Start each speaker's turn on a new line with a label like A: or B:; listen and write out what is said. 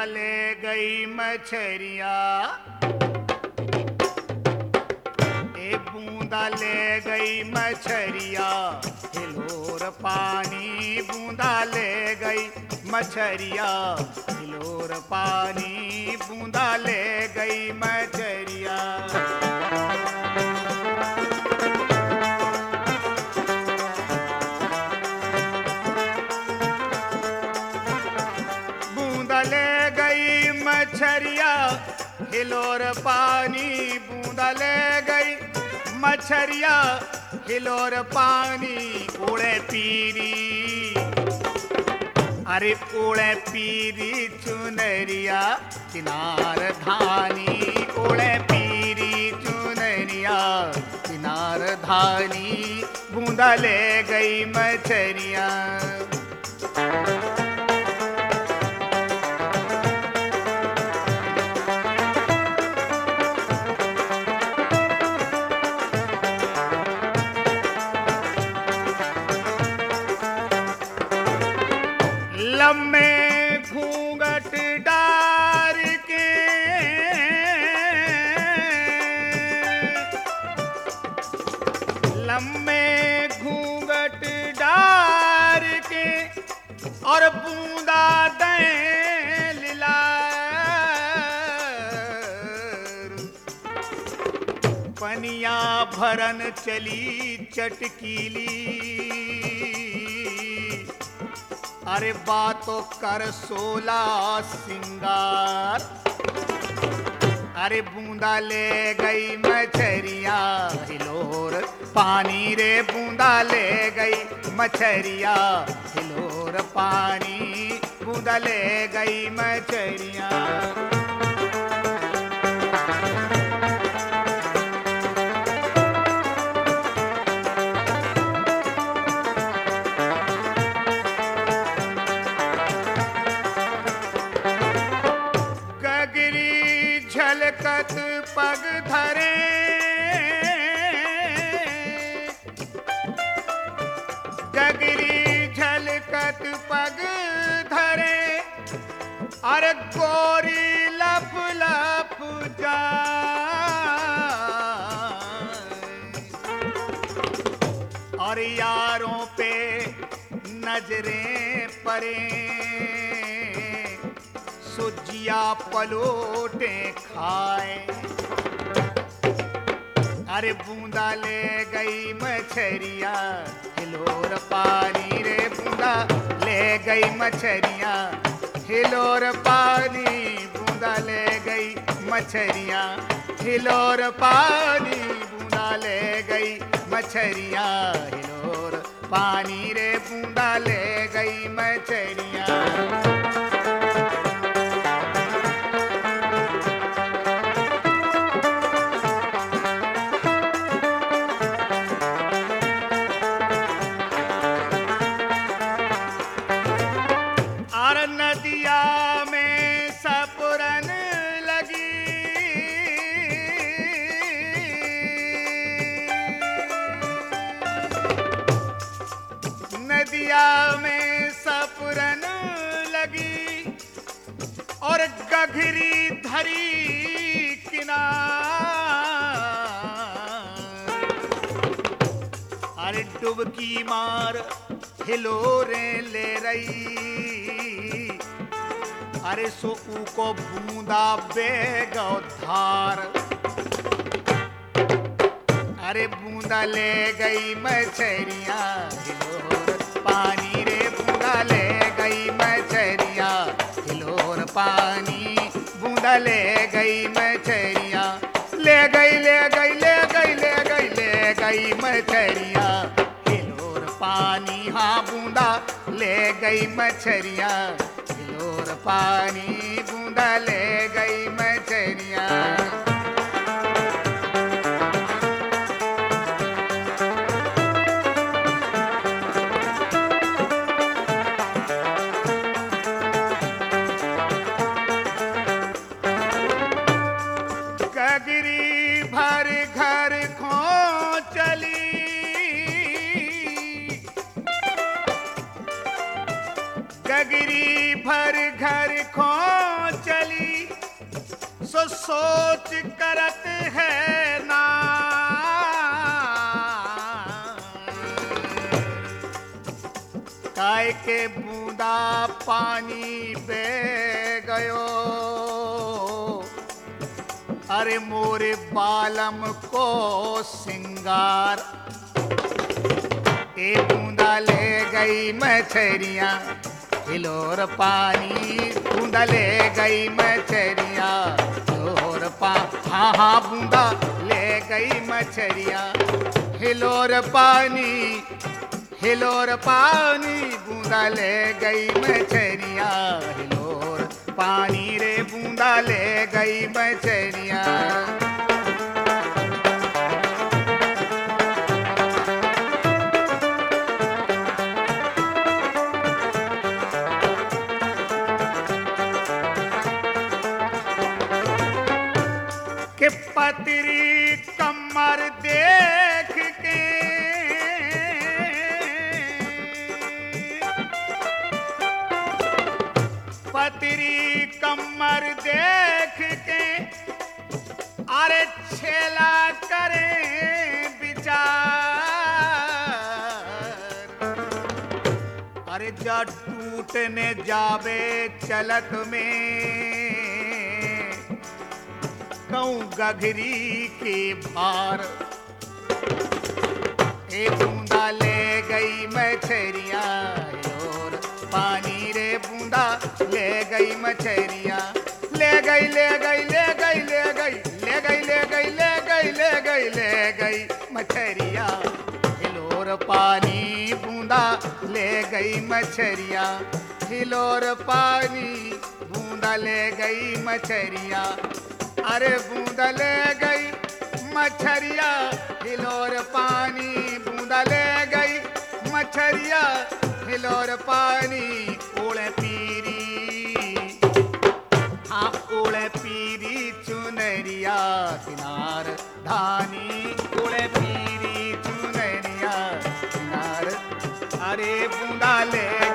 A: ले गई मछरिया, ए बूंदा ले गई मछरिया, हिलोर पानी बूंदा ले गई मछरिया, हिलोर पानी बूंदा ले गई मछरिया। बूंदा ले गई मछरिया, हिलोर पानी बूंदा ले गई मछरिया, हिलोर पानी उड़े पीरी, अरे उड़े पीरी चुनरिया, किनार धानी उड़े पीरी चुनरिया, किनार धानी बूंदा ले गई मछरिया। लम्बे घूंघट डार के, लम्बे घूंघट डार के, और बूंदा दे लिलार, पनिया भरन चली चटकीली, अरे बातों कर 16 सिंगार, अरे बूंदा ले गई मछरिया, हिलोर पानी रे बूंदा ले गई मछरिया, हिलोर पानी बूंदा ले गई मछरिया। झलकत पग धरे, गगरी झलकत पग धरे, अरे गोरी लप लप जाए, और यारों पे नजरें पड़े, सुजिया पलोटे खाए, अरे बूंदा ले गई मछरिया, हिलोर पानी रे बूंदा ले गई मछरिया, हिलोर पानी बूंदा ले गई मछरिया, हिलोर पानी बूंदा ले गई मछरिया, हिलोर पानी रे बूंदा ले गई मछरिया। नदिया में सपुरन लगी, नदिया में सपुरन लगी, और गघरी धरी किनार, अरे डुबकी मार हिलोरे ले रही, अरे सो को बूंदा बेग धार, अरे बूंदा ले गई मछरिया, हिलोर पानी रे बूंदा ले गई मछरिया, हिलोर पानी बूंदा ले गई मछरिया, ले गई ले गई ले गई ले गई ले गई मछरिया, हिलोर पानी हाँ बूंदा ले गई मछरिया, हिलोर पानी बूंदा ले गई मछरिया। गगरी भर घर खो चली, गगरी भर घर खो सोच करत है ना, काय के बूंदा पानी बह गयो, अरे मोरे बालम को सिंगार। ए बूंदा ले गई मछरिया हिलोर पानी, बूंदा ले गई मछरिया हिलोर हाँ हाँ बूंदा ले गई मछरिया हिलोर पानी, हिलोर पानी बूंदा ले गई मछरिया हिलोर पानी रे बूंदा ले गई मछरिया। के पतरी कमर देख के पतरी कमर देख के अरे छेला करे विचार, अरे जा टूटने जावे चलत में कहूँ गघरी के भार। ए बूंदा ले गई मछरिया हिलोर पानी रे बूंदा ले गई मछरिया, ले गई ले गई ले गई ले गई ले गई ले गई ले गई ले गई ले गई मछरिया हिलोर पानी बूंदा ले गई मछरिया हिलोर पानी बूंदा ले गई मछरिया। अरे बूंदा ले गई मछरिया हिलोर पानी बूंदा ले गई मछरिया हिलोर पानी। ओले पीरी हाँ ओले पीरी चुनरिया किनार धानी, ओले पीरी चुनरिया किनार, अरे बूंदा ले